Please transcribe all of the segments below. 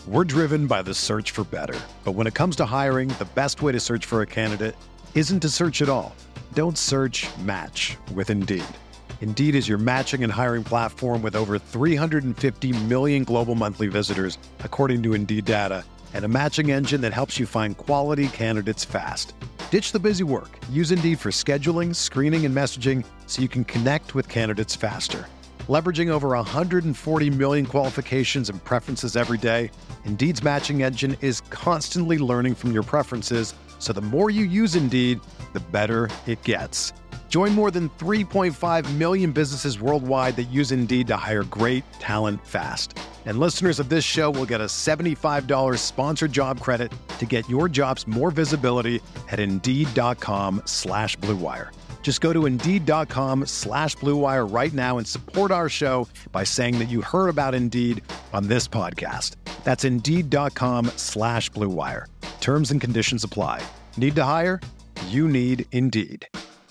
We're driven by the search for better. But when it comes to hiring, the best way to search for a candidate isn't to search at all. Don't search, match with Indeed. Indeed is your matching and hiring platform with over 350 million global monthly visitors, according to Indeed data, and a matching engine that helps you find quality candidates fast. Ditch the busy work. Use Indeed for scheduling, screening, and messaging so you can connect with candidates faster. Leveraging over 140 million qualifications and preferences every day, Indeed's matching engine is constantly learning from your preferences, so the more you use Indeed, the better it gets. Join more than 3.5 million businesses worldwide that use Indeed to hire great talent fast. And listeners of this show will get a $75 sponsored job credit to get your jobs more visibility at Indeed.com/Blue Wire. Just go to Indeed.com/Blue Wire right now and support our show by saying that you heard about Indeed on this podcast. That's Indeed.com/Blue Wire. Terms and conditions apply. Need to hire? You need Indeed.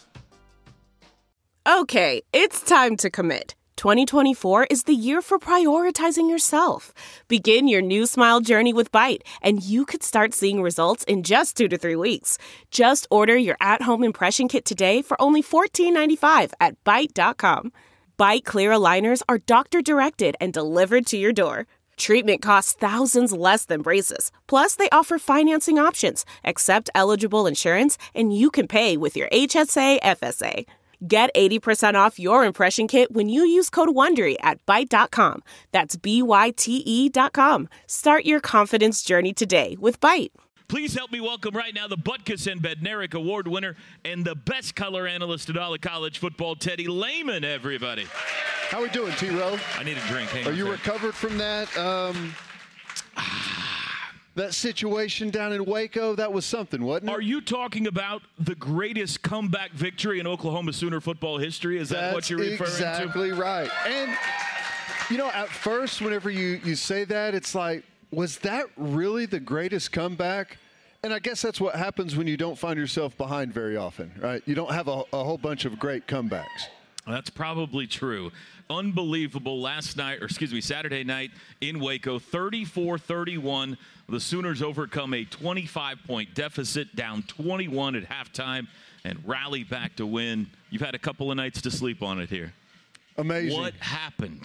Okay, it's time to commit. 2024 is the year for prioritizing yourself. Begin your new smile journey with Byte, and you could start seeing results in just 2 to 3 weeks. Just order your at-home impression kit today for only $14.95 at Byte.com. Byte Clear aligners are doctor-directed and delivered to your door. Treatment costs thousands less than braces. Plus, they offer financing options, accept eligible insurance, and you can pay with your HSA FSA. Get 80% off your impression kit when you use code WONDERY at Byte.com. That's BYTE.com. Start your confidence journey today with Byte. Please help me welcome right now the Butkus and Bednarik Award winner and the best color analyst in all of college football, Teddy Lehman, everybody. How we doing, T-Row? I need a drink. Hang Are on you a recovered from that? That situation down in Waco, that was something, wasn't it? Are you talking about the greatest comeback victory in Oklahoma Sooner football history? Is that what you're referring to? That's exactly right. And, you know, at first, whenever you say that, it's like, was that really the greatest comeback? And I guess that's what happens when you don't find yourself behind very often, right? You don't have a whole bunch of great comebacks. That's probably true. Unbelievable Saturday night in Waco, 34-31. The Sooners overcome a 25-point deficit, down 21 at halftime, and rally back to win. You've had a couple of nights to sleep on it here. Amazing. What happened?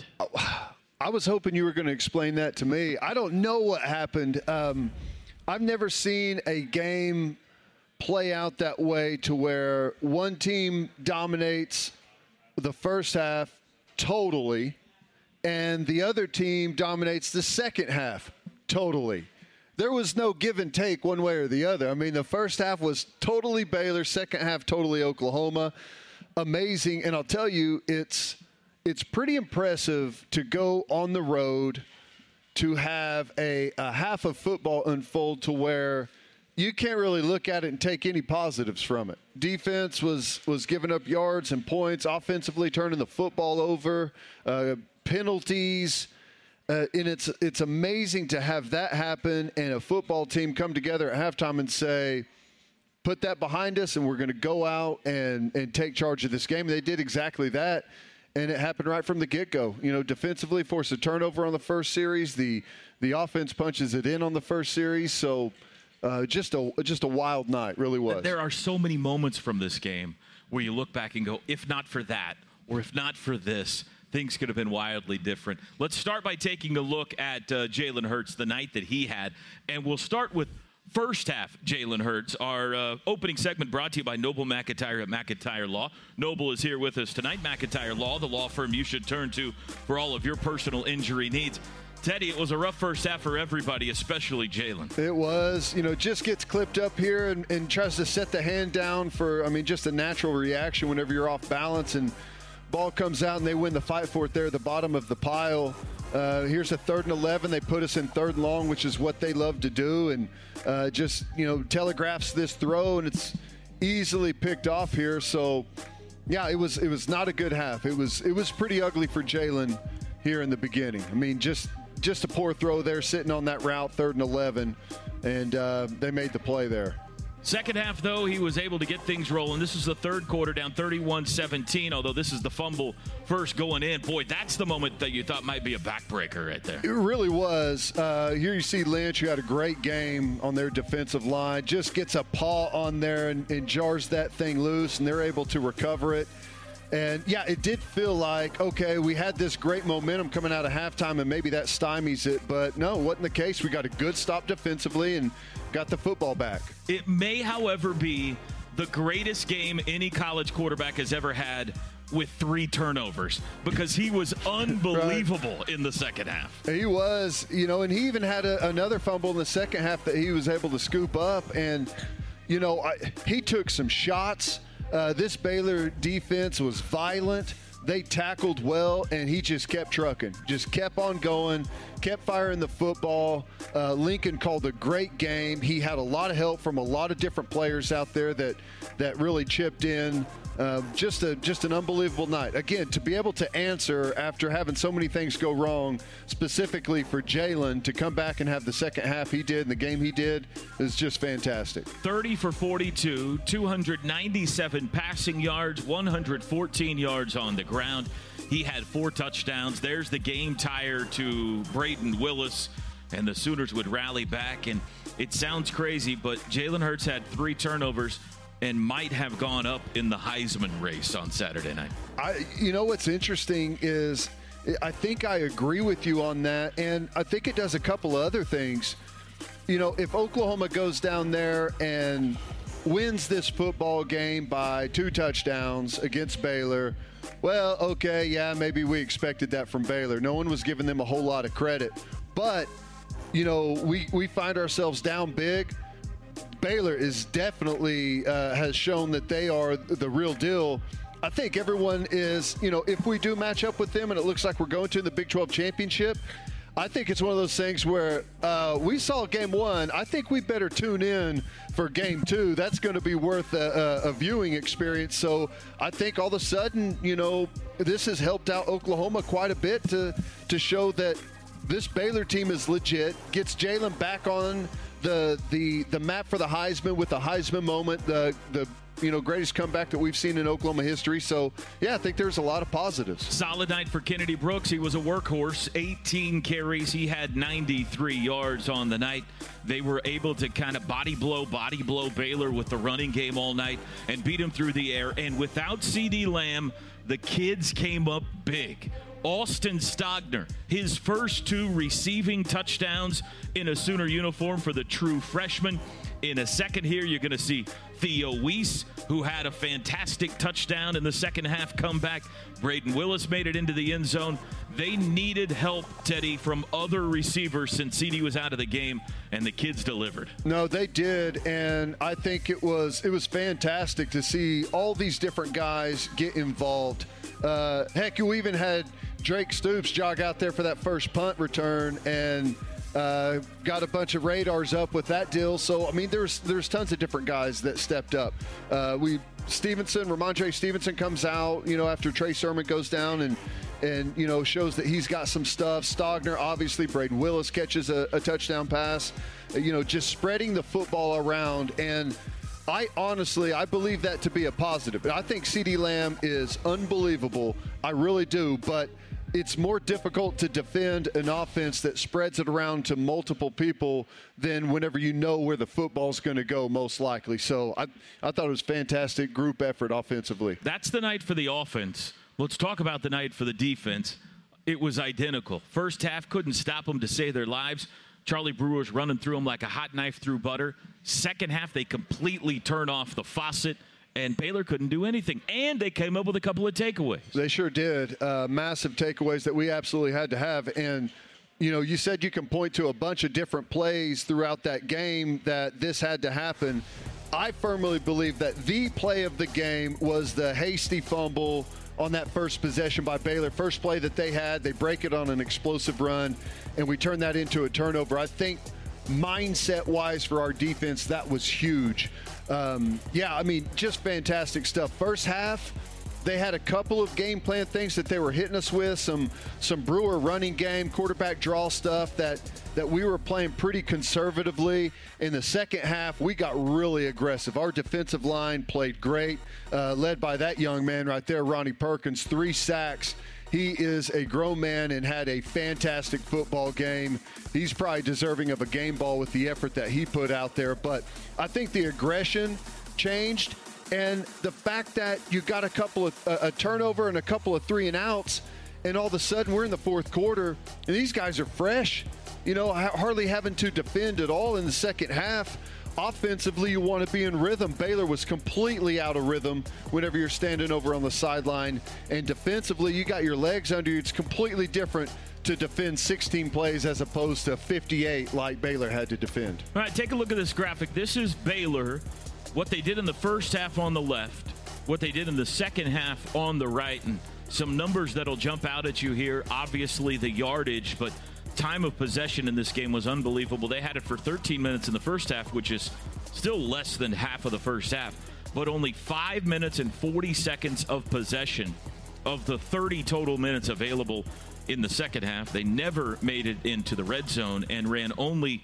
I was hoping you were going to explain that to me. I don't know what happened. I've never seen a game play out that way to where one team dominates the first half totally, and the other team dominates the second half totally. There was no give and take one way or the other. I mean, the first half was totally Baylor, second half totally Oklahoma. Amazing. And I'll tell you, it's pretty impressive to go on the road to have a half of football unfold to where you can't really look at it and take any positives from it. Defense was giving up yards and points, offensively turning the football over, penalties. And it's amazing to have that happen and a football team come together at halftime and say, put that behind us and we're going to go out and take charge of this game. And they did exactly that. And it happened right from the get-go. You know, defensively forced a turnover on the first series. The offense punches it in on the first series. So just a wild night, really was. There are so many moments from this game where you look back and go, if not for that, or if not for this, things could have been wildly different. Let's start by taking a look at Jalen Hurts, the night that he had. And we'll start with first half Jalen Hurts. Our opening segment brought to you by Noble McIntyre at McIntyre Law. Noble is here with us tonight. McIntyre Law, the law firm you should turn to for all of your personal injury needs. Teddy, it was a rough first half for everybody, especially Jalen. It was. You know, just gets clipped up here and tries to set the hand down for, just a natural reaction whenever you're off balance. And ball comes out and they win the fight for it there at the bottom of the pile. Here's a 3rd and 11. They put us in 3rd and long, which is what they love to do. And telegraphs this throw, and it's easily picked off here. So, yeah, it was not a good half. It was pretty ugly for Jalen here in the beginning. I mean, just a poor throw there, sitting on that route, 3rd and 11, and they made the play there. Second half, though, he was able to get things rolling. This is the third quarter, down 31-17, although this is the fumble first going in. Boy, that's the moment that you thought might be a backbreaker right there. It really was. Here you see Lynch, who had a great game on their defensive line, just gets a paw on there and jars that thing loose, and they're able to recover it. And, yeah, it did feel like, okay, we had this great momentum coming out of halftime, and maybe that stymies it. But, no, it wasn't the case. We got a good stop defensively and got the football back. It may, however, be the greatest game any college quarterback has ever had with 3 turnovers, because he was unbelievable in the second half. He was, and he even had another fumble in the second half that he was able to scoop up. And, he took some shots. This Baylor defense was violent. They tackled well, and he just kept trucking, just kept on going, kept firing the football. Lincoln called a great game. He had a lot of help from a lot of different players out there that really chipped in. Just an unbelievable night. Again, to be able to answer after having so many things go wrong, specifically for Jalen, to come back and have the second half he did and the game he did is just fantastic. 30 for 42, 297 passing yards, 114 yards on the ground. He had 4 touchdowns. There's the game tire to Braden Willis, and the Sooners would rally back. And it sounds crazy, but Jalen Hurts had 3 turnovers and might have gone up in the Heisman race on Saturday night. What's interesting is I think I agree with you on that, and I think it does a couple of other things. If Oklahoma goes down there and wins this football game by 2 touchdowns against Baylor, well, okay, yeah, maybe we expected that from Baylor. No one was giving them a whole lot of credit. But, we find ourselves down big. Baylor is definitely has shown that they are the real deal. I think everyone is, if we do match up with them and it looks like we're going to the Big 12 championship, I think it's one of those things where we saw game 1. I think we better tune in for game 2. That's going to be worth a viewing experience. So I think all of a sudden, this has helped out Oklahoma quite a bit to show that this Baylor team is legit, gets Jalen back on the map for the Heisman with the Heisman moment, the greatest comeback that we've seen in Oklahoma history. So, yeah, I think there's a lot of positives. Solid night for Kennedy Brooks. He was a workhorse, 18 carries. He had 93 yards on the night. They were able to kind of body blow Baylor with the running game all night and beat him through the air. And without CeeDee Lamb, the kids came up big. Austin Stogner, his first 2 receiving touchdowns in a Sooner uniform for the true freshman. In a second here, you're going to see Theo Weiss, who had a fantastic touchdown in the second half comeback. Braden Willis made it into the end zone. They needed help, Teddy, from other receivers since CeeDee was out of the game, and the kids delivered. No, they did, and I think it was fantastic to see all these different guys get involved. Heck, you even had Drake Stoops jog out there for that first punt return and got a bunch of radars up with that deal. So, I mean, there's tons of different guys that stepped up. Ramondre Stevenson comes out, after Trey Sermon goes down and shows that he's got some stuff. Stogner, obviously, Braden Willis catches a touchdown pass, just spreading the football around. And I believe that to be a positive. I think CeeDee Lamb is unbelievable. I really do. But it's more difficult to defend an offense that spreads it around to multiple people than whenever you know where the football's going to go, most likely. So I thought it was fantastic group effort offensively. That's the night for the offense. Let's talk about the night for the defense. It was identical. First half couldn't stop them to save their lives. Charlie Brewer's running through them like a hot knife through butter. Second half, they completely turned off the faucet, and Baylor couldn't do anything. And they came up with a couple of takeaways. They sure did. Massive takeaways that we absolutely had to have. And, you said you can point to a bunch of different plays throughout that game that this had to happen. I firmly believe that the play of the game was the hasty fumble on that first possession by Baylor. First play that they had, they break it on an explosive run, and we turn that into a turnover. I think mindset-wise for our defense, that was huge. Just fantastic stuff. First half, They had a couple of game plan things that they were hitting us with, some Brewer running game, quarterback draw stuff that we were playing pretty conservatively. In the second half, we got really aggressive. Our defensive line played great, led by that young man right there, Ronnie Perkins, 3 sacks. He is a grown man and had a fantastic football game. He's probably deserving of a game ball with the effort that he put out there. But I think the aggression changed, and the fact that you got a turnover and a couple of 3-and-outs, and all of a sudden we're in the fourth quarter, and these guys are fresh. Hardly having to defend at all in the second half. Offensively, you want to be in rhythm. Baylor was completely out of rhythm whenever you're standing over on the sideline. And defensively, you got your legs under you. It's completely different to defend 16 plays as opposed to 58 like Baylor had to defend. All right, take a look at this graphic. This is Baylor, what they did in the first half on the left, what they did in the second half on the right, and some numbers that'll jump out at you here. Obviously, the yardage, but time of possession in this game was unbelievable. They had it for 13 minutes in the first half, which is still less than half of the first half, but only 5 minutes and 40 seconds of possession of the 30 total minutes available in the second half. They never made it into the red zone and ran only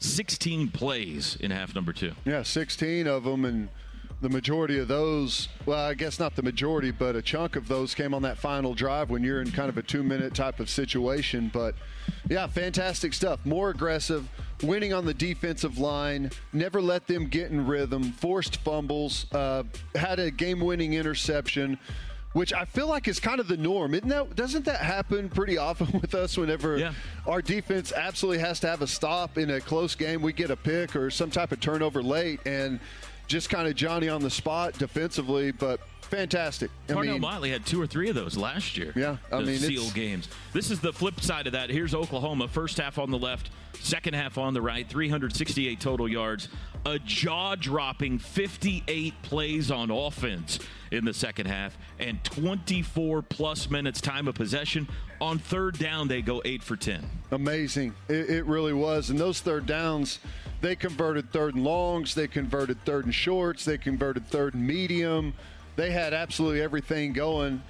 16 plays in half number 2. Yeah, 16 of them, and the majority of those, well, I guess not the majority, but a chunk of those came on that final drive when you're in kind of a 2-minute type of situation. But, yeah, fantastic stuff. More aggressive, winning on the defensive line, never let them get in rhythm, forced fumbles, had a game-winning interception, which I feel like is kind of the norm. Doesn't that happen pretty often with us whenever our defense absolutely has to have a stop in a close game? We get a pick or some type of turnover late, and just kind of Johnny on the spot defensively, but fantastic. Parnell Motley had 2 or 3 of those last year. Yeah, seal games. This is the flip side of that. Here's Oklahoma, first half on the left, second half on the right, 368 total yards, a jaw-dropping 58 plays on offense in the second half, and 24-plus minutes time of possession. On third down, they go 8 for 10. Amazing. It really was. And those third downs, they converted 3rd and longs, they converted 3rd and shorts, they converted 3rd and medium. They had absolutely everything going.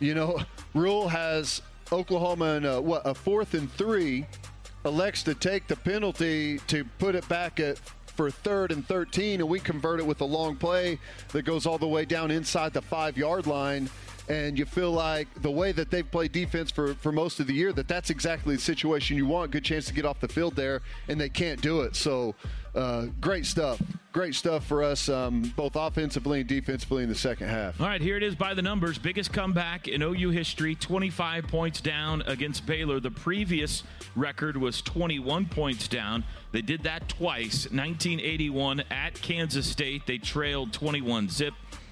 Rule has Oklahoma in a 4th and 3, elects to take the penalty to put it back for 3rd and 13, and we convert it with a long play that goes all the way down inside the 5-yard line. And you feel like the way that they've played defense for most of the year, that's exactly the situation you want. Good chance to get off the field there, and they can't do it. So great stuff. Great stuff for us, both offensively and defensively in the second half. All right, here it is by the numbers. Biggest comeback in OU history, 25 points down against Baylor. The previous record was 21 points down. They did that twice. 1981 at Kansas State, they trailed 21-zip.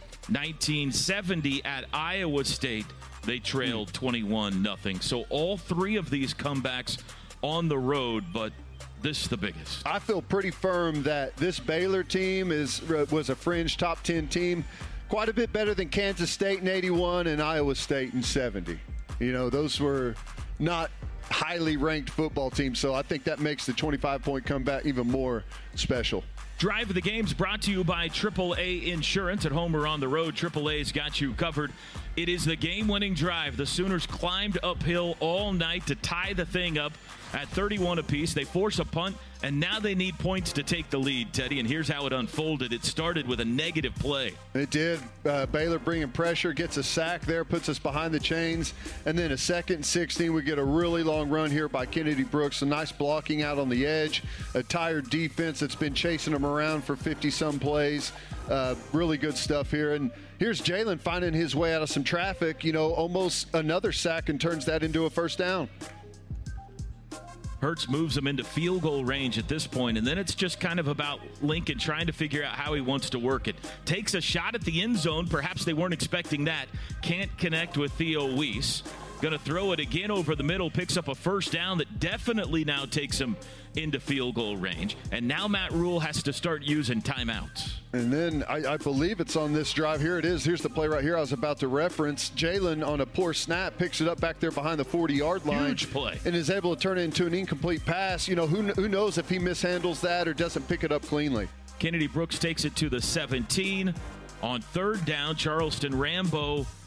1970 at Iowa State, they trailed 21-0. So all 3 of these comebacks on the road, but this is the biggest. I feel pretty firm that this Baylor team was a fringe top 10 team, quite a bit better than Kansas State in 81 and Iowa State in 70. Those were not highly ranked football teams, so I think that makes the 25-point comeback even more special. Drive of the Game's brought to you by AAA Insurance. At home or on the road, AAA's got you covered. It is the game-winning drive. The Sooners climbed uphill all night to tie the thing up at 31 apiece. They force a punt, and now they need points to take the lead, Teddy. And here's how it unfolded. It started with a negative play. It did. Baylor bringing pressure, gets a sack there, puts us behind the chains. And then a 2nd and 16, we get a really long run here by Kennedy Brooks. Some nice blocking out on the edge. A tired defense that's been chasing them around for 50-some plays. Really good stuff here. And here's Jalen finding his way out of some traffic. Almost another sack and turns that into a first down. Hurts moves him into field goal range at this point, and then it's just kind of about Lincoln trying to figure out how he wants to work it. Takes a shot at the end zone. Perhaps they weren't expecting that. Can't connect with Theo Weiss. Going to throw it again over the middle. Picks up a first down that definitely now takes him into field goal range. And now Matt Rule has to start using timeouts. And then I believe it's on this drive. Here it is. Here's the play right here I was about to reference. Jalen on a poor snap picks it up back there behind the 40-yard line. Huge play. And is able to turn it into an incomplete pass. Who knows if he mishandles that or doesn't pick it up cleanly. Kennedy Brooks takes it to the 17. On third down, Charleston Rambo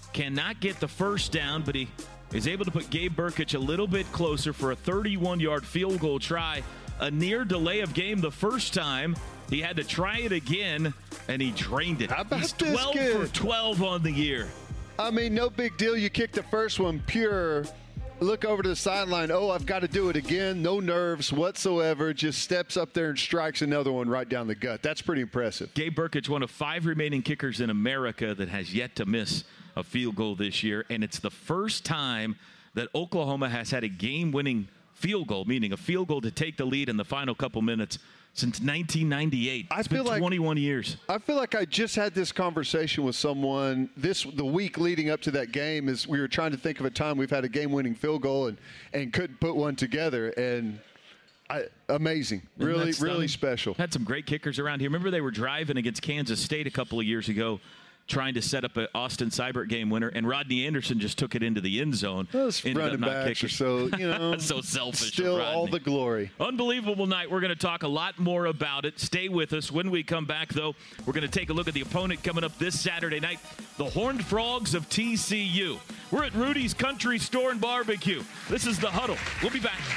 cannot get the first down, but he is able to put Gabe Brkic a little bit closer for a 31-yard field goal try. A near delay of game the first time. He had to try it again, and he drained it. How about He's this 12 kid? for 12 on the year. I mean, no big deal. You kick the first one pure. Look over to the sideline. Oh, I've got to do it again. No nerves whatsoever. Just steps up there and strikes another one right down the gut. That's pretty impressive. Gabe Brkic, one of 5 remaining kickers in America that has yet to miss a field goal this year, and it's the first time that Oklahoma has had a game-winning field goal, meaning a field goal to take the lead in the final couple minutes, since 1998. It's been 21 years. I feel like I just had this conversation with someone the week leading up to that game. Is we were trying to think of a time we've had a game-winning field goal and couldn't put one together. And amazing, really special. Had some great kickers around here. Remember they were driving against Kansas State a couple of years ago, trying to set up an Austin Seibert game winner, and Rodney Anderson just took it into the end zone. Those running backs are so, so selfish. Still all the glory. Unbelievable night. We're going to talk a lot more about it. Stay with us. When we come back, though, we're going to take a look at the opponent coming up this Saturday night, the Horned Frogs of TCU. We're at Rudy's Country Store and Barbecue. This is The Huddle. We'll be back.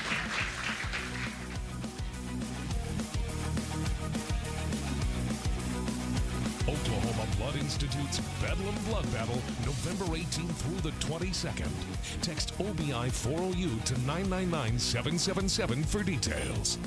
Oklahoma Blood Institute's Bedlam Blood Battle, November 18th through the 22nd. Text OBI 40U to 999-777 for details.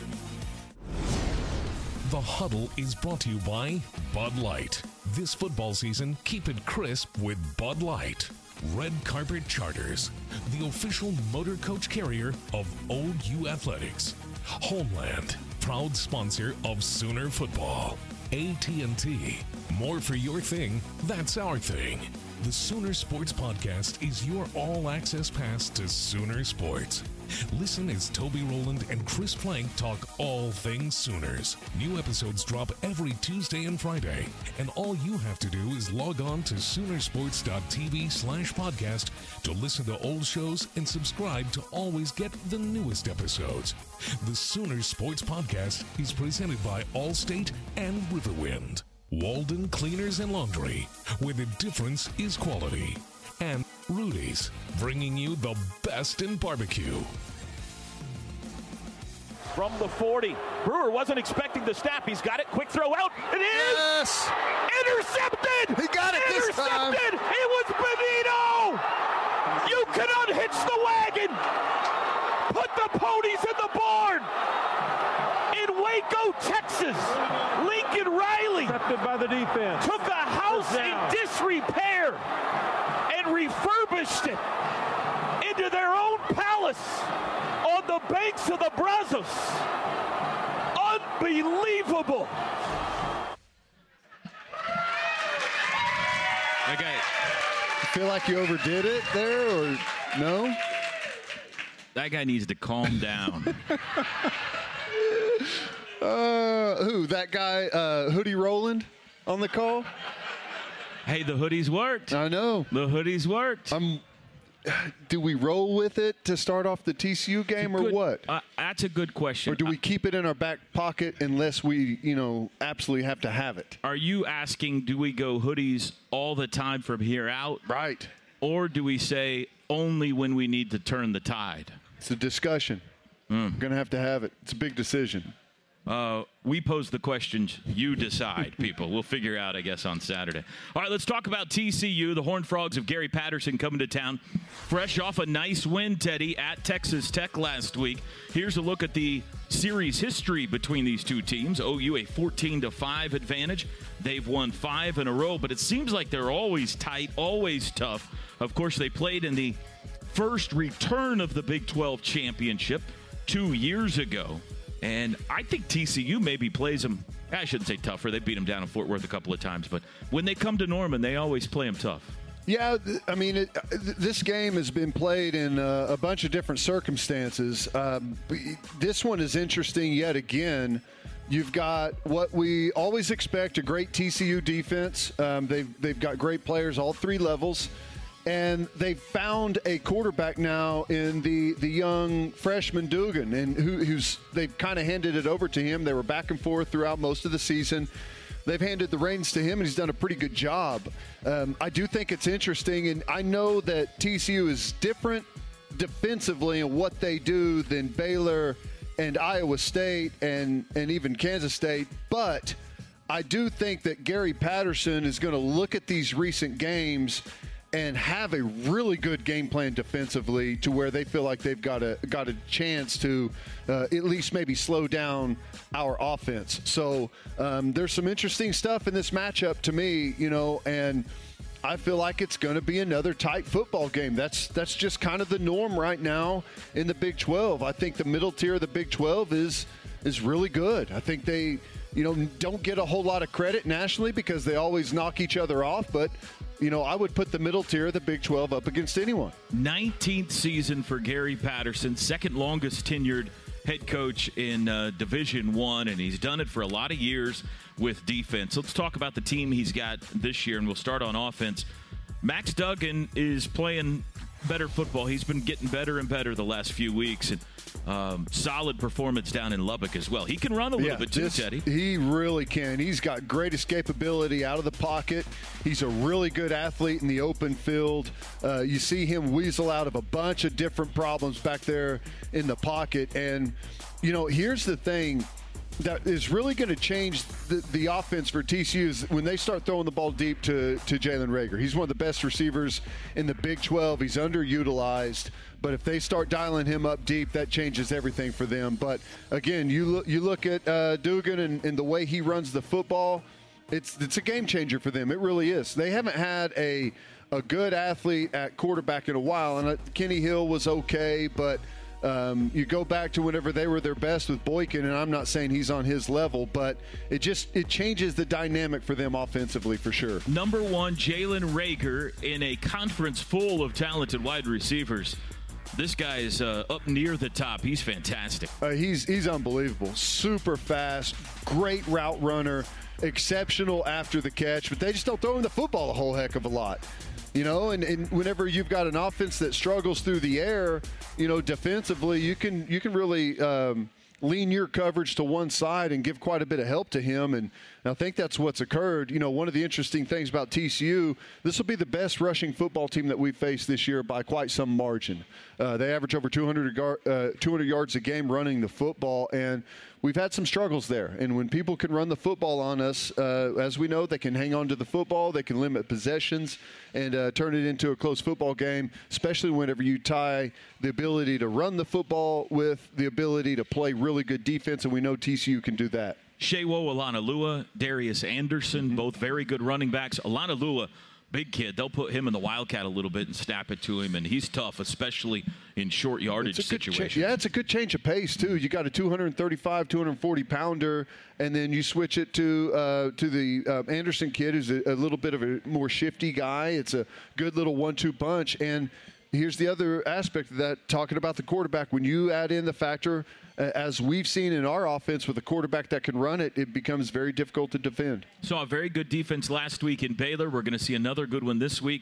The Huddle is brought to you by Bud Light. This football season, keep it crisp with Bud Light. Red Carpet Charters, the official motor coach carrier of OU Athletics. Homeland, proud sponsor of Sooner football. AT&T, more for your thing, that's our thing. The Sooner Sports Podcast is your all-access pass to Sooner Sports. Listen as Toby Rowland and Chris Plank talk all things Sooners. New episodes drop every Tuesday and Friday, and all you have to do is log on to Soonersports.tv/podcast to listen to old shows and subscribe to always get the newest episodes. The Sooner Sports Podcast is presented by Allstate and Riverwind. Walden Cleaners and Laundry, where the difference is quality. And Rudy's, bringing you the best in barbecue. From the 40, Brewer wasn't expecting the snap. He's got it. Quick throw out. It is Yes! intercepted. He got it this time. Intercepted. It was Benito. You can unhitch the wagon. Put the ponies in the barn. In Waco, Texas, Lincoln Riley Intercepted by the defense. took a house in disrepair and refurbished it into their own palace on the banks of the Brazos. Unbelievable. Okay. I feel like you overdid it there, or no? That guy needs to calm down. Who? That guy, Hoodie Rowland, on the call? Hey, the hoodies worked. I know. The hoodies worked. Do we roll with it to start off the TCU game, or what? That's a good question. Or do we keep it in our back pocket unless we, absolutely have to have it? Are you asking, do we go hoodies all the time from here out? Right. Or do we say only when we need to turn the tide? It's a discussion. We're going to have it. It's a big decision. We pose the questions. You decide, people. We'll figure out, I guess, on Saturday. All right, let's talk about TCU. The Horned Frogs of Gary Patterson coming to town. Fresh off a nice win, Teddy, at Texas Tech last week. Here's a look at the series history between these two teams. OU a 14-5 advantage. They've won 5 in a row, but it seems like they're always tight, always tough. Of course, they played in the first return of the Big 12 championship 2 years ago. And I think TCU maybe plays them, I shouldn't say tougher. They beat them down in Fort Worth a couple of times. But when they come to Norman, they always play them tough. Yeah, I mean, this game has been played in a bunch of different circumstances. This one is interesting yet again. You've got what we always expect, a great TCU defense. They've got great players all 3 levels. And they've found a quarterback now in the young freshman Dugan, and who's they've kind of handed it over to him. They were back and forth throughout most of the season. they've handed the reins to him, and he's done a pretty good job. I do think it's interesting, and I know that TCU is different defensively in what they do than Baylor and Iowa State and even Kansas State, but I do think that Gary Patterson is going to look at these recent games and have a really good game plan defensively to where they feel like they've got a chance to at least maybe slow down our offense. So there's some interesting stuff in this matchup to me, and I feel like it's going to be another tight football game. That's just kind of the norm right now in the Big 12. I think the middle tier of the Big 12 is really good. I think they don't get a whole lot of credit nationally because they always knock each other off, but I would put the middle tier of the Big 12 up against anyone. 19th season for Gary Patterson, second longest tenured head coach in Division I, and he's done it for a lot of years with defense. Let's talk about the team he's got this year, and we'll start on offense. Max Duggan is playing better football. He's been getting better and better the last few weeks, and solid performance down in Lubbock as well. He can run a little bit too, Teddy. He really can. He's got great escapability out of the pocket. He's a really good athlete in the open field. You see him weasel out of a bunch of different problems back there in the pocket. And, here's the thing that is really going to change the offense for TCU is when they start throwing the ball deep to Jalen Reagor. He's one of the best receivers in the Big 12. He's underutilized. But if they start dialing him up deep, that changes everything for them. But, again, you look at Duggan and the way he runs the football, it's a game changer for them. It really is. They haven't had a good athlete at quarterback in a while. And Kenny Hill was okay, but you go back to whenever they were their best with Boykin, and I'm not saying he's on his level, but it changes the dynamic for them offensively for sure. Number one, Jalen Reagor in a conference full of talented wide receivers. This guy is up near the top. He's fantastic. He's unbelievable. Super fast, great route runner, exceptional after the catch, but they just don't throw him the football a whole heck of a lot. And whenever you've got an offense that struggles through the air, defensively, you can really lean your coverage to one side and give quite a bit of help to him. And I think that's what's occurred. One of the interesting things about TCU, this will be the best rushing football team that we've faced this year by quite some margin. They average over 200 yards a game running the football, and we've had some struggles there. And when people can run the football on us, as we know, they can hang on to the football, they can limit possessions, and turn it into a close football game, especially whenever you tie the ability to run the football with the ability to play really good defense, and we know TCU can do that. Shewo Olanalua, Darius Anderson, both very good running backs. Olanalua, big kid. They'll put him in the Wildcat a little bit and snap it to him, and he's tough, especially in short yardage situations. It's a good change of pace, too. You got a 235, 240-pounder, and then you switch it to the Anderson kid, who's a little bit of a more shifty guy. It's a good little 1-2 punch. And here's the other aspect of that, talking about the quarterback. When you add in the factor, as we've seen in our offense with a quarterback that can run it, it becomes very difficult to defend. Saw a very good defense last week in Baylor. We're going to see another good one this week.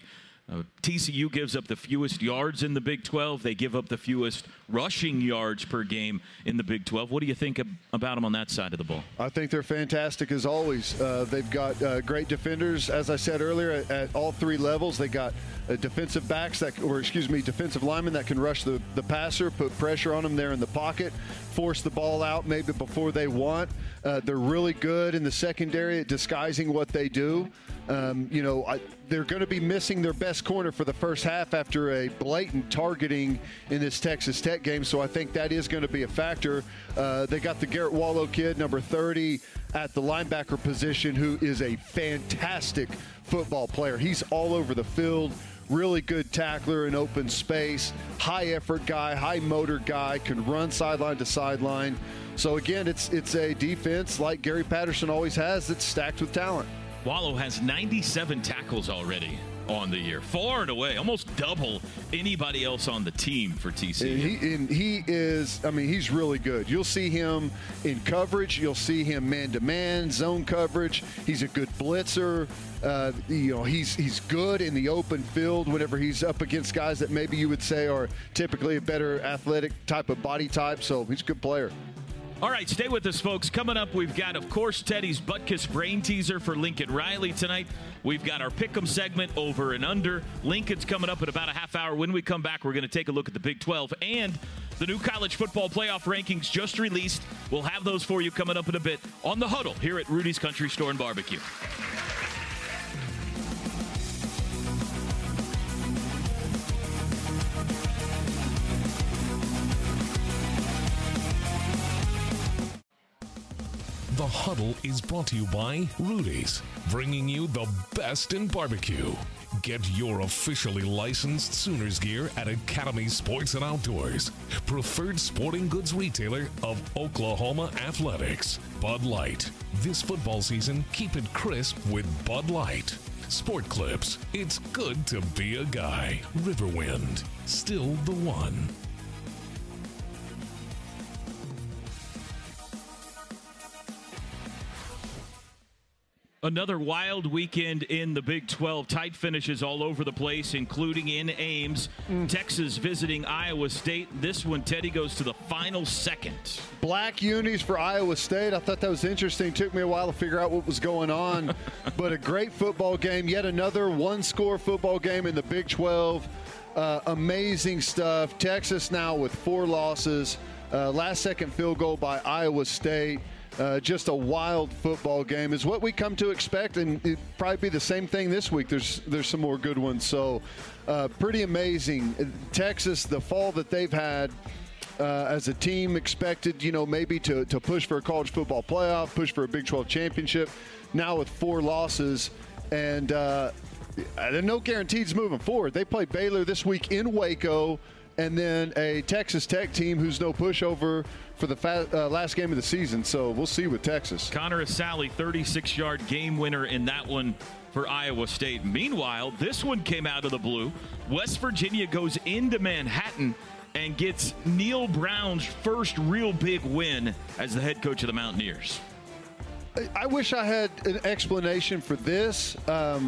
TCU gives up the fewest yards in the Big 12. They give up the fewest rushing yards per game in the Big 12. What do you think about them on that side of the ball? I think they're fantastic as always. They've got great defenders, as I said earlier, at all three levels. They got defensive linemen that can rush the passer, put pressure on them there in the pocket, force the ball out maybe before they want. They're really good in the secondary at disguising what they do. They're going to be missing their best corner for the first half after a blatant targeting in this Texas Tech game, so I think that is going to be a factor. They got the Garrett Wallow kid, number 30, at the linebacker position, who is a fantastic football player. He's all over the field. Really good tackler in open space, high effort guy, high motor guy, can run sideline to sideline. So again, it's a defense like Gary Patterson always has that's stacked with talent. Wallow has 97 tackles already on the year, far and away, almost double anybody else on the team for TCU. He's really good. You'll see him in coverage. You'll see him man-to-man, zone coverage. He's a good blitzer. He's good in the open field whenever he's up against guys that maybe you would say are typically a better athletic type of body type. So he's a good player. All right, stay with us, folks. Coming up, we've got, of course, Teddy's Butkus brain teaser for Lincoln Riley tonight. We've got our Pick'em segment, over and under. Lincoln's coming up in about a half hour. When we come back, we're going to take a look at the Big 12 and the new college football playoff rankings just released. We'll have those for you coming up in a bit on The Huddle here at Rudy's Country Store and Barbecue. The Huddle is brought to you by Rudy's, bringing you the best in barbecue. Get your officially licensed Sooners gear at Academy Sports and Outdoors, preferred sporting goods retailer of Oklahoma Athletics. Bud Light. This football season, keep it crisp with Bud Light. Sport Clips. It's good to be a guy. Riverwind. Still the one. Another wild weekend in the Big 12. Tight finishes all over the place, including in Ames. Texas visiting Iowa State. This one, Teddy, goes to the final second. Black unis for Iowa State. I thought that was interesting. Took me a while to figure out what was going on. But a great football game. Yet another one-score football game in the Big 12. Amazing stuff. Texas now with 4 losses. Last-second field goal by Iowa State. Just a wild football game is what we come to expect, and it'd probably be the same thing this week. There's some more good ones, so pretty amazing. Texas, the fall that they've had as a team, expected, maybe to push for a college football playoff, push for a Big 12 championship. Now with 4 losses, and there are no guarantees moving forward. They play Baylor this week in Waco, and then a Texas Tech team who's no pushover for the last game of the season. So we'll see with Texas. Connor Assali, 36-yard game winner in that one for Iowa State. Meanwhile, this one came out of the blue. West Virginia goes into Manhattan and gets Neil Brown's first real big win as the head coach of the Mountaineers. I wish I had an explanation for this.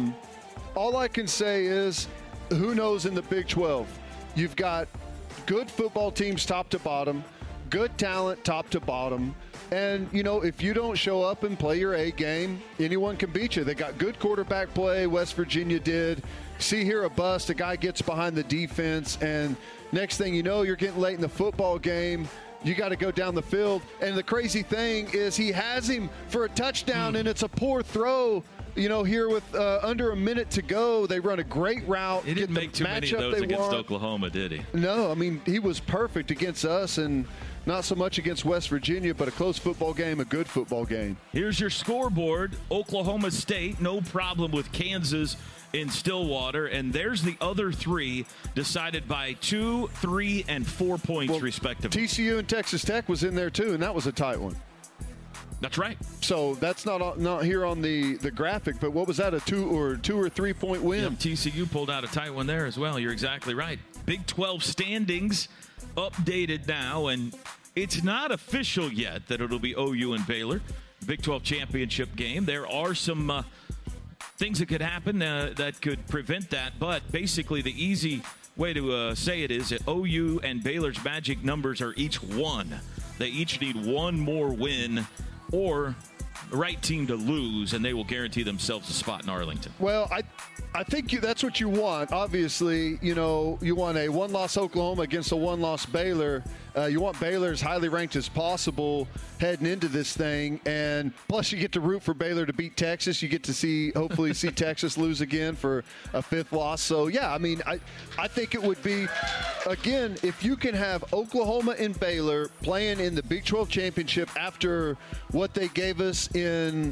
All I can say is, who knows in the Big 12? You've got good football teams top to bottom, good talent top to bottom, and, if you don't show up and play your A game, anyone can beat you. They got good quarterback play, West Virginia did. See here a bust, a guy gets behind the defense, and next thing you know, you're getting late in the football game. You got to go down the field, and the crazy thing is he has him for a touchdown, and it's a poor throw. Here with under a minute to go, they run a great route. He didn't make too many of those against Oklahoma, did he? No, he was perfect against us and not so much against West Virginia, but a close football game, a good football game. Here's your scoreboard. Oklahoma State, no problem with Kansas in Stillwater, and there's the other 3 decided by 2, 3, and 4 points respectively. TCU and Texas Tech was in there too, and that was a tight one. That's right. So that's not here on the graphic, but what was that, a 2 or 3 point win? Yep, TCU pulled out a tight one there as well. You're exactly right. Big 12 standings updated now, and it's not official yet that it'll be OU and Baylor, Big 12 championship game. There are some things that could happen that could prevent that, but basically the easy way to say it is that OU and Baylor's magic numbers are each 1. They each need 1 more win or the right team to lose, and they will guarantee themselves a spot in Arlington. Well, I think that's what you want. Obviously, you want a 1-loss Oklahoma against a 1-loss Baylor. You want Baylor as highly ranked as possible heading into this thing, and plus you get to root for Baylor to beat Texas. You get to hopefully see Texas lose again for a 5th loss. So, yeah, I think it would be, again, if you can have Oklahoma and Baylor playing in the Big 12 championship after what they gave us in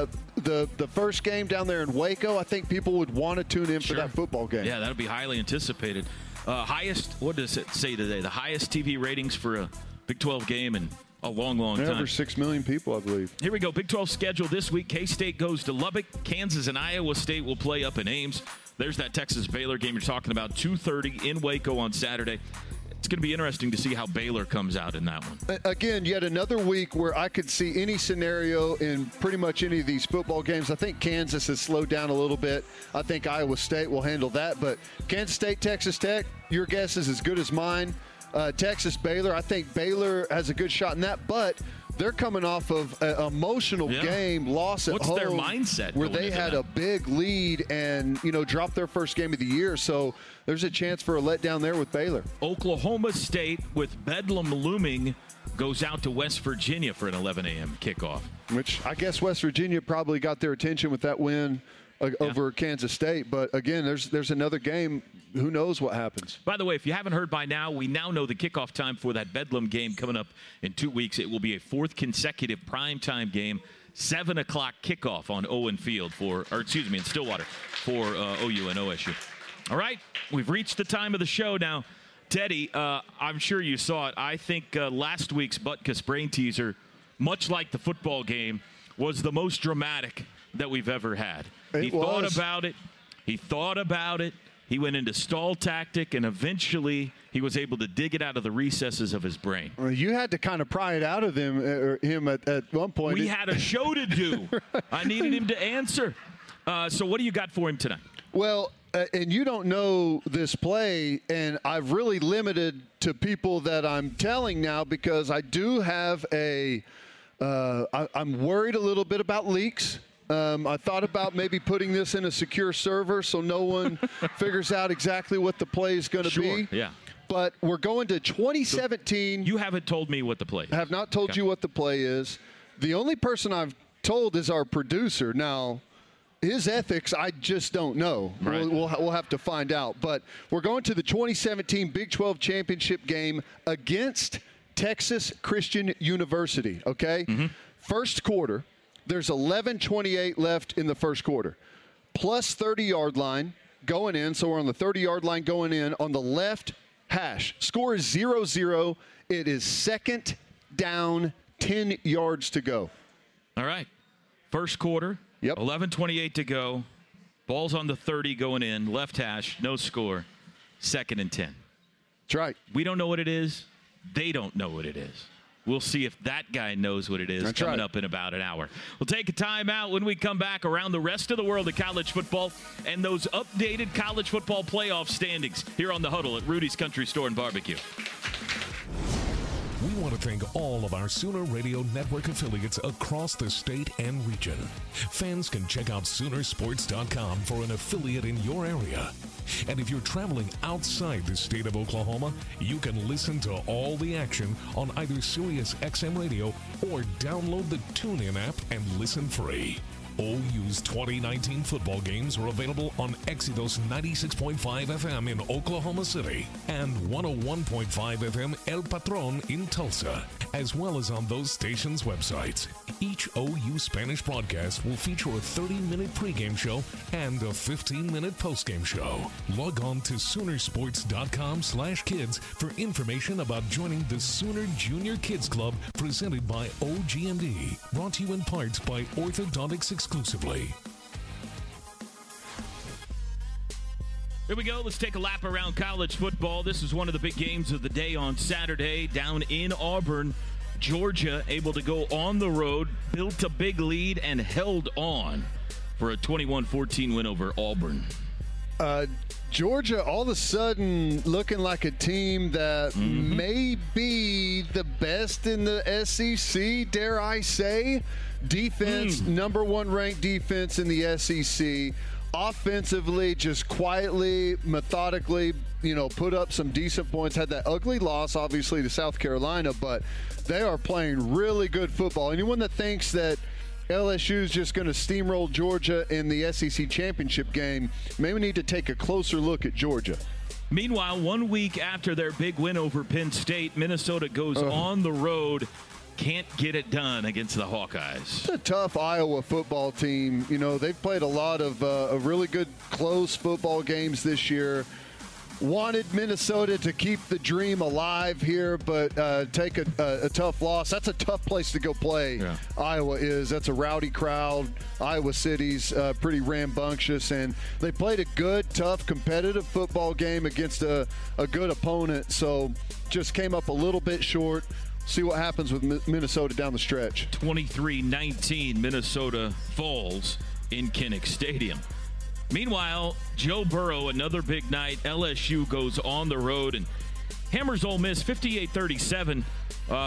the first game down there in Waco, I think people would want to tune in for that football game. Yeah, that'll be highly anticipated. Highest, what does it say today? The highest TV ratings for a Big 12 game in a long time. Over 6 million people, I believe. Here we go. Big 12 schedule this week. K-State goes to Lubbock. Kansas and Iowa State will play up in Ames. There's that Texas-Baylor game you're talking about, 2:30 in Waco on Saturday. It's going to be interesting to see how Baylor comes out in that one. Again, yet another week where I could see any scenario in pretty much any of these football games. I think Kansas has slowed down a little bit. I think Iowa State will handle that. But Kansas State, Texas Tech, your guess is as good as mine. Texas, Baylor, I think Baylor has a good shot in that. But they're coming off of an emotional game, loss at home. What's their mindset where going they into had that? a big lead and, dropped their first game of the year. So there's a chance for a letdown there with Baylor. Oklahoma State, with Bedlam looming, goes out to West Virginia for an 11 a.m. kickoff. Which I guess West Virginia probably got their attention with that win over Kansas State. But, again, there's another game. Who knows what happens? By the way, if you haven't heard by now, we now know the kickoff time for that Bedlam game coming up in 2 weeks. It will be a fourth consecutive primetime game, 7 o'clock kickoff on Owen Field in Stillwater for OU and OSU. All right, we've reached the time of the show now. Teddy, I'm sure you saw it. I think last week's Butkus brain teaser, much like the football game, was the most dramatic that we've ever had. He thought about it. He went into stall tactic, and eventually he was able to dig it out of the recesses of his brain. Well, you had to kind of pry it out of him at one point. We had a show to do. Right. I needed him to answer. So what do you got for him tonight? Well, and you don't know this play, and I've really limited to people that I'm telling now because I do have I'm worried a little bit about leaks. I thought about maybe putting this in a secure server so no one figures out exactly what the play is going to be. Yeah. But we're going to 2017. So you haven't told me what the play is. I have not told you what the play is. The only person I've told is our producer. Now, his ethics, I just don't know. Right. We'll have to find out. But we're going to the 2017 Big 12 championship game against Texas Christian University, okay? Mm-hmm. First quarter. There's 11:28 left in the first quarter. Plus 30-yard line going in. So we're on the 30-yard line going in on the left hash. Score is 0-0. It is second down, 10 yards to go. All right. First quarter. Yep. 11:28 to go. Ball's on the 30 going in. Left hash. No score. Second and 10. That's right. We don't know what it is. They don't know what it is. We'll see if that guy knows what it is coming up in about an hour. We'll take a timeout. When we come back, around the rest of the world of college football and those updated college football playoff standings here on The Huddle at Rudy's Country Store and Barbecue. We want to thank all of our Sooner Radio Network affiliates across the state and region. Fans can check out Soonersports.com for an affiliate in your area. And if you're traveling outside the state of Oklahoma, you can listen to all the action on either Sirius XM Radio or download the TuneIn app and listen free. OU's 2019 football games are available on Exodus 96.5 FM in Oklahoma City and 101.5 FM El Patron in Tulsa, as well as on those stations' websites. Each OU Spanish broadcast will feature a 30-minute pregame show and a 15-minute postgame show. Log on to Soonersports.com/kids for information about joining the Sooner Junior Kids Club presented by OG&E. Brought to you in part by Orthodontics exclusively. Here we go. Let's take a lap around college football. This is one of the big games of the day on Saturday down in Auburn. Georgia able to go on the road, built a big lead, and held on for a 21-14 win over Auburn. Georgia all of a sudden looking like a team that may be the best in the SEC, dare I say. Defense, number one ranked defense in the SEC. Offensively, just quietly, methodically, put up some decent points. Had that ugly loss, obviously, to South Carolina, but they are playing really good football. Anyone that thinks that LSU is just going to steamroll Georgia in the SEC championship game, maybe we need to take a closer look at Georgia. Meanwhile, 1 week after their big win over Penn State, Minnesota goes on the road. Can't get it done against the Hawkeyes. It's a tough Iowa football team. They've played a lot of really good close football games this year. Wanted Minnesota to keep the dream alive here, but take a tough loss. That's a tough place to go play. Yeah. Iowa is. That's a rowdy crowd. Iowa City's pretty rambunctious, and they played a good, tough, competitive football game against a good opponent, so just came up a little bit short. See what happens with Minnesota down the stretch. 23-19, Minnesota falls in Kinnick Stadium. Meanwhile, Joe Burrow, another big night. LSU goes on the road and hammers Ole Miss 58-37.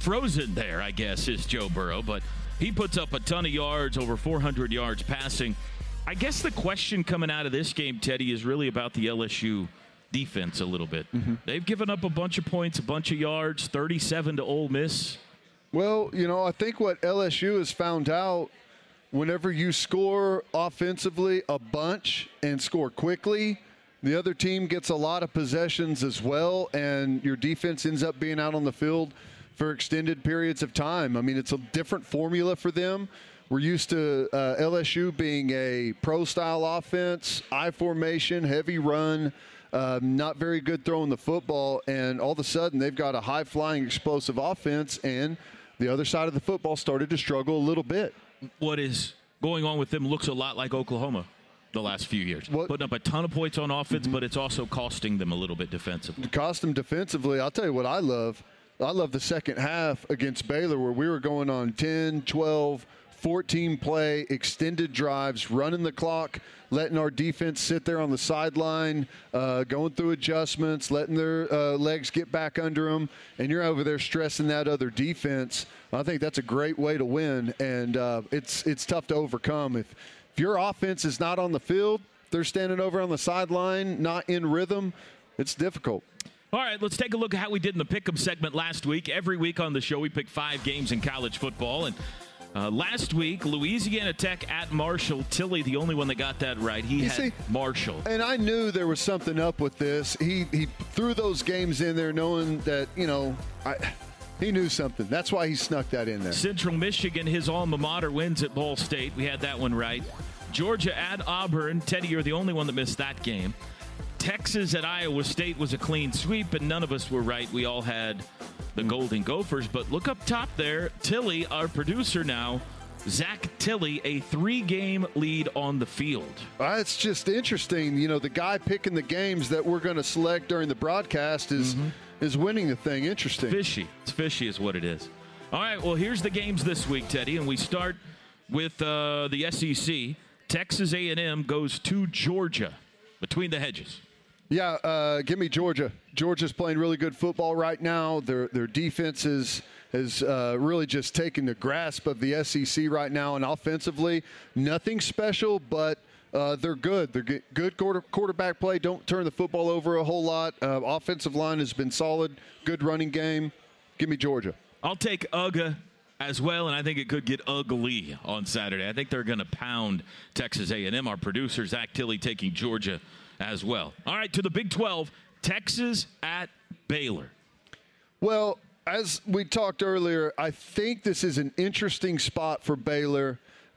frozen there, I guess, is Joe Burrow. But he puts up a ton of yards, over 400 yards passing. I guess the question coming out of this game, Teddy, is really about the LSU defense a little bit. They've given up a bunch of points, a bunch of yards, 37 to Ole Miss. Well, I think what LSU has found out, whenever you score offensively a bunch and score quickly, the other team gets a lot of possessions as well, and your defense ends up being out on the field for extended periods of time. I mean, it's a different formula for them. We're used to LSU being a pro-style offense, I formation, heavy run, not very good throwing the football, and all of a sudden they've got a high-flying, explosive offense, and the other side of the football started to struggle a little bit. What is going on with them looks a lot like Oklahoma the last few years. Putting up a ton of points on offense, but it's also costing them a little bit defensively. Cost them defensively. I'll tell you what I love. I love the second half against Baylor where we were going on 10, 12, 14 play, extended drives, running the clock, letting our defense sit there on the sideline, going through adjustments, letting their legs get back under them, and you're over there stressing that other defense. I think that's a great way to win, and it's tough to overcome. If your offense is not on the field, they're standing over on the sideline, not in rhythm, it's difficult. All right, let's take a look at how we did in the Pick'em segment last week. Every week on the show, we pick 5 games in college football, and last week, Louisiana Tech at Marshall. Tilly, the only one that got that right. He had Marshall. And I knew there was something up with this. He threw those games in there knowing that, he knew something. That's why he snuck that in there. Central Michigan, his alma mater, wins at Ball State. We had that one right. Georgia at Auburn. Teddy, you're the only one that missed that game. Texas at Iowa State was a clean sweep, and none of us were right. We all had the Golden Gophers. But look up top there. Tilly, our producer now, Zach Tilly, a 3-game lead on the field. It's just interesting. The guy picking the games that we're going to select during the broadcast is winning the thing. Interesting. Fishy. It's fishy is what it is. All right, well, here's the games this week, Teddy, and we start with the SEC. Texas A&M goes to Georgia, between the hedges. Yeah, give me Georgia. Georgia's playing really good football right now. Their defense is really just taking the grasp of the SEC right now. And offensively, nothing special, but they're good. They're good quarterback play. Don't turn the football over a whole lot. Offensive line has been solid. Good running game. Give me Georgia. I'll take UGA as well, and I think it could get ugly on Saturday. I think they're going to pound Texas A&M. Our producer, Zach Tilly, taking Georgia as well. All right, to the Big 12, Texas at Baylor. Well, as we talked earlier, I think this is an interesting spot for Baylor.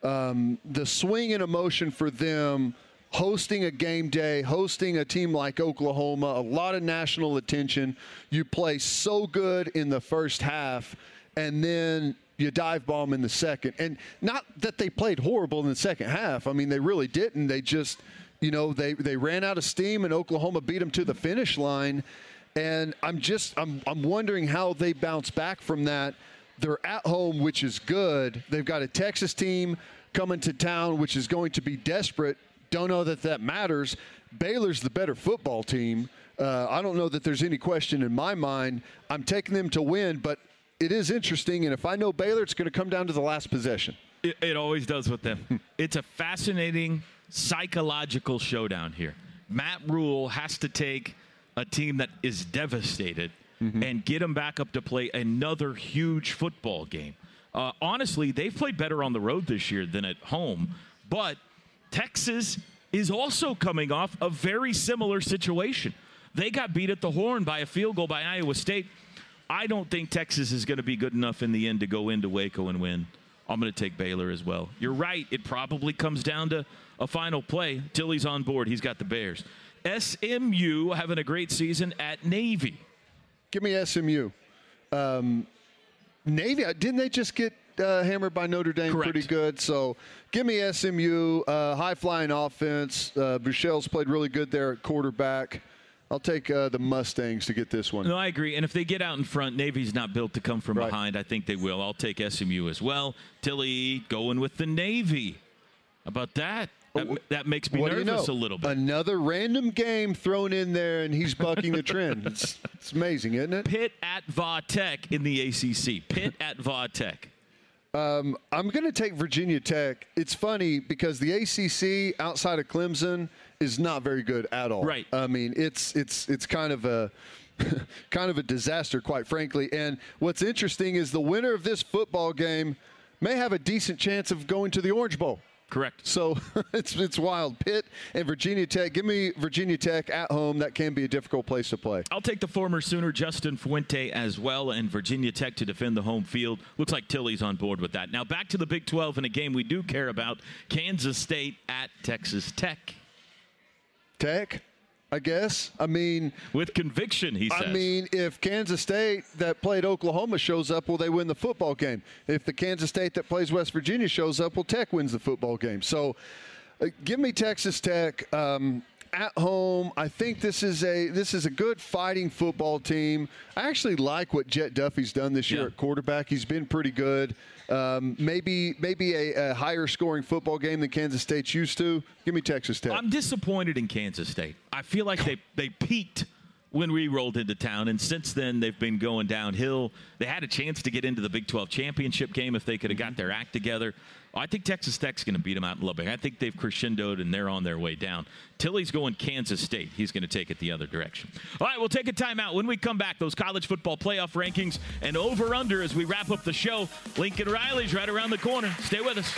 The swing and emotion for them, hosting a game day, hosting a team like Oklahoma, a lot of national attention. You play so good in the first half, and then you dive bomb in the second. And not that they played horrible in the second half. I mean, they really didn't. They just, they ran out of steam, and Oklahoma beat them to the finish line. And I'm wondering how they bounce back from that. They're at home, which is good. They've got a Texas team coming to town, which is going to be desperate. Don't know that matters. Baylor's the better football team. I don't know that there's any question in my mind. I'm taking them to win, but it is interesting. And if I know Baylor, it's going to come down to the last possession. It always does with them. It's a fascinating psychological showdown here. Matt Rule has to take a team that is devastated and get them back up to play another huge football game. Honestly, they've played better on the road this year than at home, but Texas is also coming off a very similar situation. They got beat at the horn by a field goal by Iowa State. I don't think Texas is going to be good enough in the end to go into Waco and win. I'm going to take Baylor as well. You're right. It probably comes down to a final play. Tilly's on board. He's got the Bears. SMU having a great season at Navy. Give me SMU. Navy, didn't they just get hammered by Notre Dame? Correct. Pretty good? So give me SMU. High-flying offense. Buchel's played really good there at quarterback. I'll take the Mustangs to get this one. No, I agree. And if they get out in front, Navy's not built to come from behind. I think they will. I'll take SMU as well. Tilly going with the Navy. How about that? That makes me nervous a little bit. Another random game thrown in there, and he's bucking the trend. It's amazing, isn't it? Pitt at Va Tech in the ACC. Pitt at Va Tech. I'm going to take Virginia Tech. It's funny because the ACC outside of Clemson is not very good at all. Right. I mean, it's kind of a kind of a disaster, quite frankly. And what's interesting is the winner of this football game may have a decent chance of going to the Orange Bowl. Correct. So it's wild. Pitt and Virginia Tech. Give me Virginia Tech at home. That can be a difficult place to play. I'll take the former Sooner Justin Fuente as well, and Virginia Tech to defend the home field. Looks like Tilly's on board with that. Now back to the Big 12 in a game we do care about. Kansas State at Texas Tech. Tech, I guess. I mean, with conviction, he says. I mean, if Kansas State that played Oklahoma shows up, will they win the football game? If the Kansas State that plays West Virginia shows up, will Tech wins the football game? So give me Texas Tech at home. I think this is a good fighting football team. I actually like what Jet Duffy's done this year at quarterback. He's been pretty good. Maybe a higher scoring football game than Kansas State's used to. Give me Texas Tech. I'm disappointed in Kansas State. I feel like they peaked when we rolled into town, and since then they've been going downhill. They had a chance to get into the Big 12 championship game if they could have got their act together. I think Texas Tech's going to beat them out in Lubbock. I think they've crescendoed and they're on their way down. Tilly's going Kansas State. He's going to take it the other direction. All right, we'll take a timeout. When we come back, those college football playoff rankings and over-under as we wrap up the show. Lincoln Riley's right around the corner. Stay with us.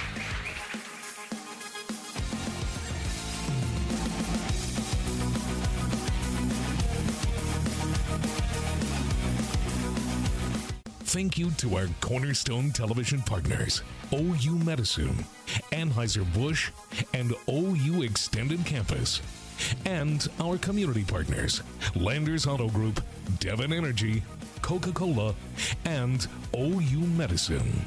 Thank you to our Cornerstone Television partners, OU Medicine, Anheuser-Busch, and OU Extended Campus. And our community partners, Landers Auto Group, Devon Energy, Coca-Cola, and OU Medicine.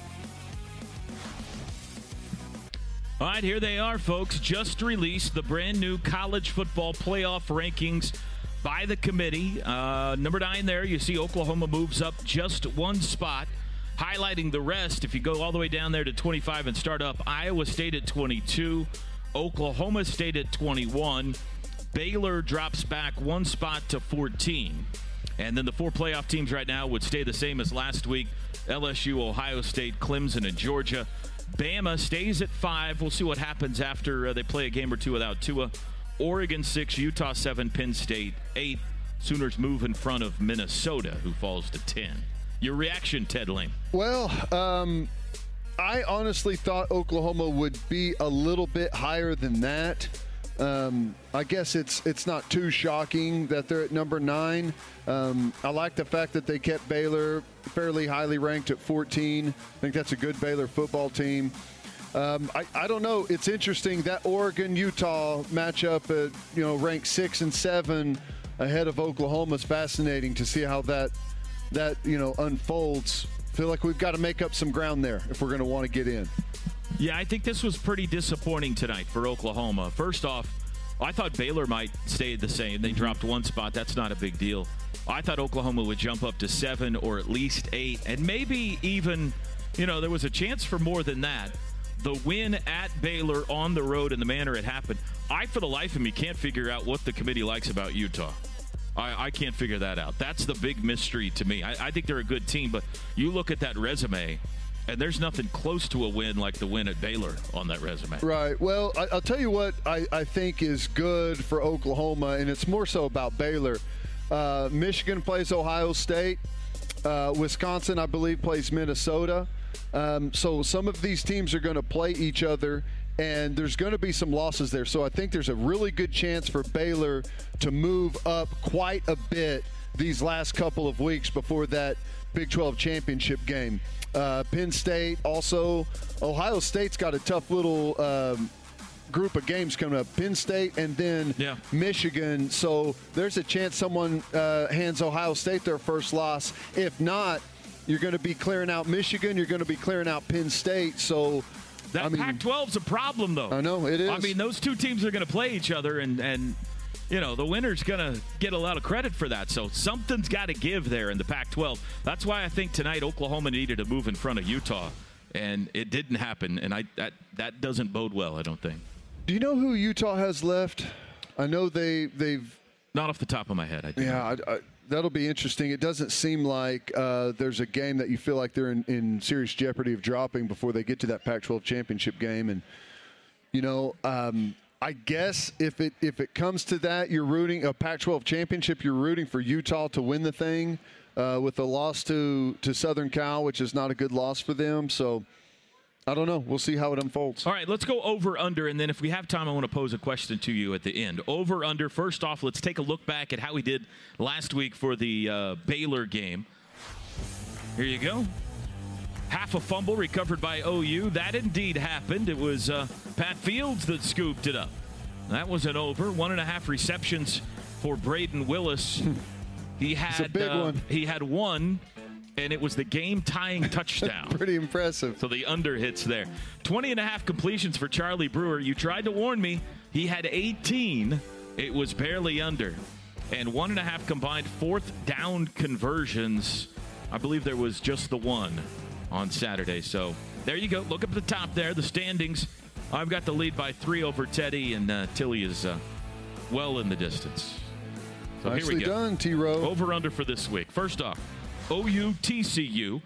All right, here they are, folks. Just released the brand new college football playoff rankings by the committee. Number 9 there, you see Oklahoma moves up just one spot. Highlighting the rest, if you go all the way down there to 25 and start up, Iowa State at 22, Oklahoma State at 21, Baylor drops back one spot to 14. And then the 4 playoff teams right now would stay the same as last week: LSU, Ohio State, Clemson, and Georgia. Bama stays at 5. We'll see what happens after they play a game or two without Tua. Oregon 6, Utah 7, Penn State 8. Sooners move in front of Minnesota, who falls to 10. Your reaction, Ted Lane? Well, I honestly thought Oklahoma would be a little bit higher than that. I guess it's not too shocking that they're at number 9. I like the fact that they kept Baylor fairly highly ranked at 14. I think that's a good Baylor football team. I don't know. It's interesting that Oregon-Utah matchup at ranked 6 and 7 ahead of Oklahoma is fascinating to see how that unfolds. I feel like we've got to make up some ground there if we're going to want to get in. Yeah, I think this was pretty disappointing tonight for Oklahoma. First off, I thought Baylor might stay the same. They dropped one spot. That's not a big deal. I thought Oklahoma would jump up to 7 or at least 8, and maybe even, there was a chance for more than that. The win at Baylor on the road in the manner it happened, I, for the life of me, can't figure out what the committee likes about Utah. I can't figure that out. That's the big mystery to me. I think they're a good team, but you look at that resume, and there's nothing close to a win like the win at Baylor on that resume. Right. Well, I'll tell you what I think is good for Oklahoma, and it's more so about Baylor. Michigan plays Ohio State. Wisconsin, I believe, plays Minnesota. So some of these teams are going to play each other, and there's going to be some losses there. So I think there's a really good chance for Baylor to move up quite a bit these last couple of weeks before that Big 12 championship game. Penn State also. Ohio State's got a tough little group of games coming up. Penn State and then Michigan. So there's a chance someone hands Ohio State their first loss. If not, you're going to be clearing out Michigan. You're going to be clearing out Penn State. So that Pac-12's a problem, though. I know it is. I mean, those two teams are going to play each other, and the winner's going to get a lot of credit for that. So something's got to give there in the Pac-12. That's why I think tonight Oklahoma needed to move in front of Utah. And it didn't happen, and that doesn't bode well, I don't think. Do you know who Utah has left? I know they've not off the top of my head. I do. Yeah, that'll be interesting. It doesn't seem like there's a game that you feel like they're in serious jeopardy of dropping before they get to that Pac-12 championship game. And I guess if it comes to that, you're rooting a Pac-12 championship. You're rooting for Utah to win the thing with a loss to Southern Cal, which is not a good loss for them. So. I don't know. We'll see how it unfolds. All right, let's go over, under, and then if we have time, I want to pose a question to you at the end. Over, under. First off, let's take a look back at how we did last week for the Baylor game. Here you go. Half a fumble recovered by OU. That indeed happened. It was Pat Fields that scooped it up. That was an over. 1.5 receptions for Braden Willis. He had it's a big one. He had one. And it was the game-tying touchdown. Pretty impressive. So the under hits there. 20.5 completions for Charlie Brewer. You tried to warn me. He had 18. It was barely under. And 1.5 combined fourth down conversions. I believe there was just the one on Saturday. So there you go. Look up at the top there, the standings. I've got the lead by 3 over Teddy, and Tilly is well in the distance. So Nicely here we go. done, T-Row. Over, under for this week. First off, OU TCU,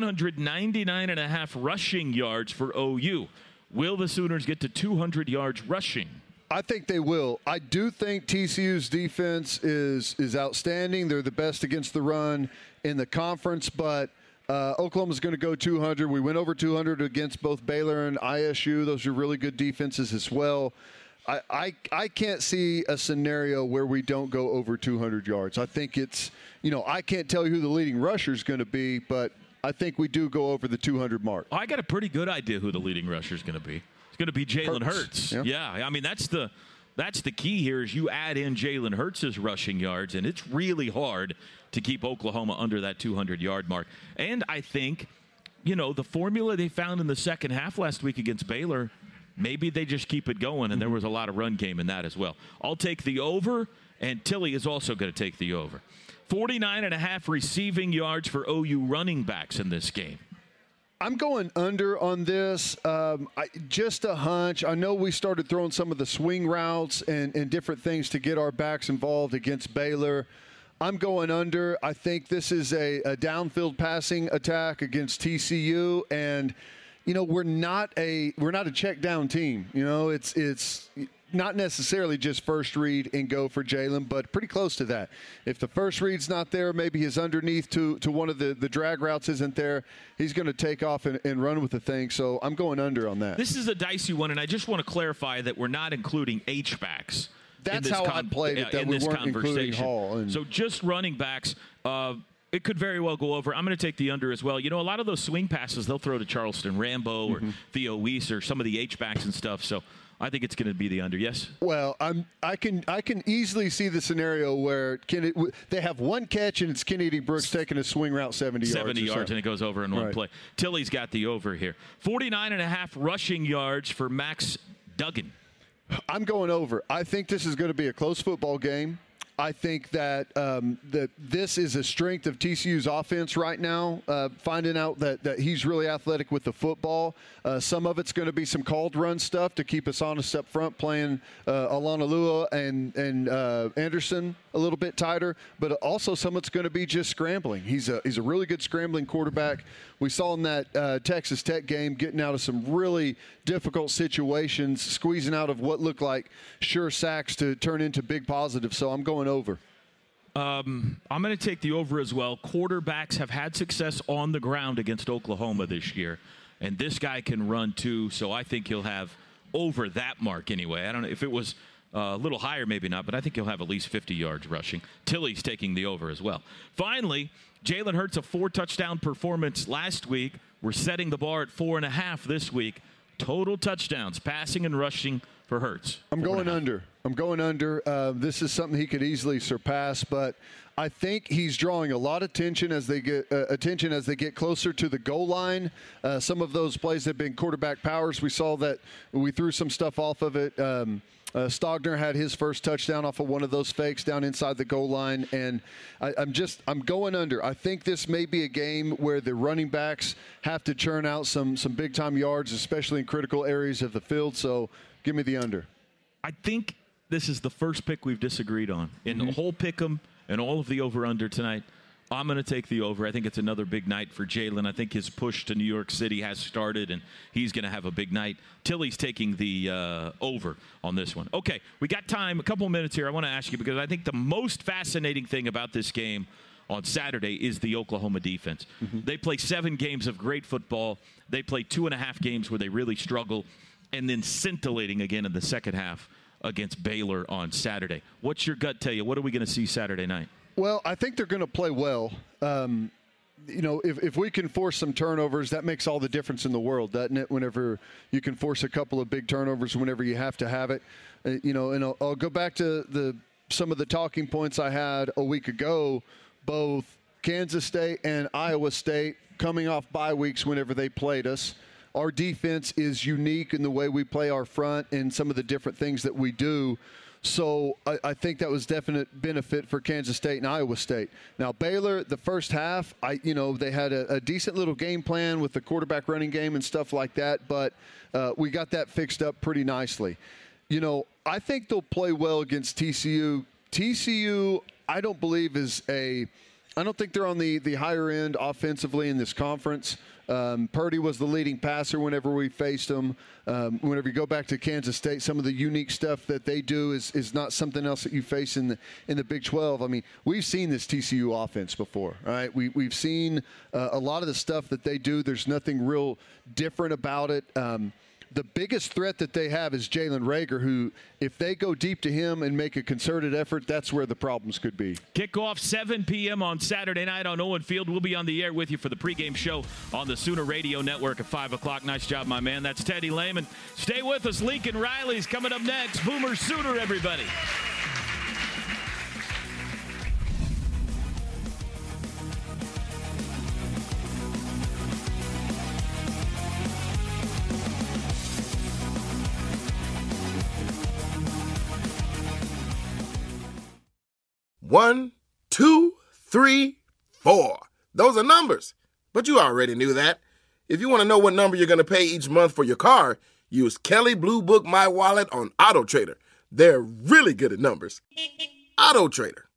199.5 rushing yards for OU. Will the Sooners get to 200 yards rushing? I think they will. I do think TCU's defense is outstanding. They're the best against the run in the conference, but Oklahoma's going to go 200. We went over 200 against both Baylor and ISU. Those are really good defenses as well. I can't see a scenario where we don't go over 200 yards. I think it's, I can't tell you who the leading rusher is going to be, but I think we do go over the 200 mark. I got a pretty good idea who the leading rusher is going to be. It's going to be Jalen Hurts. Yeah, I mean, that's the key here is you add in Jalen Hurts' rushing yards, and it's really hard to keep Oklahoma under that 200-yard mark. And I think, the formula they found in the second half last week against Baylor, maybe they just keep it going, and there was a lot of run game in that as well. I'll take the over, and Tilly is also going to take the over. 49.5 receiving yards for OU running backs in this game. I'm going under on this. Just a hunch. I know we started throwing some of the swing routes and different things to get our backs involved against Baylor. I'm going under. I think this is a downfield passing attack against TCU, and we're not a check down team. It's not necessarily just first read and go for Jalen, but pretty close to that. If the first read's not there, maybe his underneath to one of the drag routes isn't there, he's going to take off and run with the thing. So I'm going under on that. This is a dicey one, and I just want to clarify that we're not including H-backs. That's how I played it, that we weren't including Hall. So just running backs. It could very well go over. I'm going to take the under as well. A lot of those swing passes they'll throw to Charleston Rambo or Theo Weiss or some of the H-backs and stuff. So I think it's going to be the under. Yes. Well, I can easily see the scenario where they have one catch and it's Kennedy Brooks taking a swing route 70 yards. 70 yards and it goes over in one play. Tilly's got the over here. 49.5 rushing yards for Max Duggan. I'm going over. I think this is going to be a close football game. I think that this is a strength of TCU's offense right now, finding out that he's really athletic with the football. Some of it's going to be some called run stuff to keep us honest up front, playing Alanalua and Anderson a little bit tighter, but also some of it's going to be just scrambling. He's a really good scrambling quarterback. We saw in that Texas Tech game getting out of some really difficult situations, squeezing out of what looked like sure sacks to turn into big positives. So I'm going over. I'm going to take the over as well. Quarterbacks have had success on the ground against Oklahoma this year, and this guy can run too, so I think he'll have over that mark anyway. I don't know if it was a little higher, maybe not, but I think he'll have at least 50 yards rushing. Tilly's taking the over as well. Finally, Jalen Hurts, a 4-touchdown performance last week. We're setting the bar at 4.5 this week. Total touchdowns, passing and rushing, for Hurts. I'm going under. This is something he could easily surpass, but I think he's drawing a lot of attention as they get closer to the goal line. Some of those plays have been quarterback powers. We saw that we threw some stuff off of it. Stogner had his first touchdown off of one of those fakes down inside the goal line, and I'm going under. I think this may be a game where the running backs have to churn out some big time yards, especially in critical areas of the field. So give me the under. I think this is the first pick we've disagreed on in the whole pick'em and all of the over-under tonight. I'm going to take the over. I think it's another big night for Jalen. I think his push to New York City has started, and he's going to have a big night. Tilly's taking the over on this one. Okay, we got time, a couple of minutes here. I want to ask you, because I think the most fascinating thing about this game on Saturday is the Oklahoma defense. They play 7 games of great football. They play 2.5 games where they really struggle, and then scintillating again in the second half against Baylor on Saturday. What's your gut tell you? What are we going to see Saturday night? Well, I think they're going to play well. If we can force some turnovers, that makes all the difference in the world, doesn't it? Whenever you can force a couple of big turnovers, whenever you have to have it. And I'll go back to some of the talking points I had a week ago. Both Kansas State and Iowa State coming off bye weeks whenever they played us. Our defense is unique in the way we play our front and some of the different things that we do. So I think that was definite benefit for Kansas State and Iowa State. Now, Baylor, the first half, they had a decent little game plan with the quarterback running game and stuff like that, but we got that fixed up pretty nicely. I think they'll play well against TCU. TCU, I don't believe I don't think they're on the higher end offensively in this conference. Purdy was the leading passer whenever we faced them. Whenever you go back to Kansas State, some of the unique stuff that they do is not something else that you face in the Big 12. I mean, we've seen this TCU offense before, right? We've seen a lot of the stuff that they do. There's nothing real different about it. The biggest threat that they have is Jalen Reagor, who, if they go deep to him and make a concerted effort, that's where the problems could be. Kickoff 7 p.m. on Saturday night on Owen Field. We'll be on the air with you for the pregame show on the Sooner Radio Network at 5 o'clock. Nice job, my man. That's Teddy Lehman. Stay with us. Lincoln Riley's coming up next. Boomer Sooner, everybody. One, two, three, four. Those are numbers, but you already knew that. If you want to know what number you're going to pay each month for your car, use Kelley Blue Book My Wallet on AutoTrader. They're really good at numbers. AutoTrader.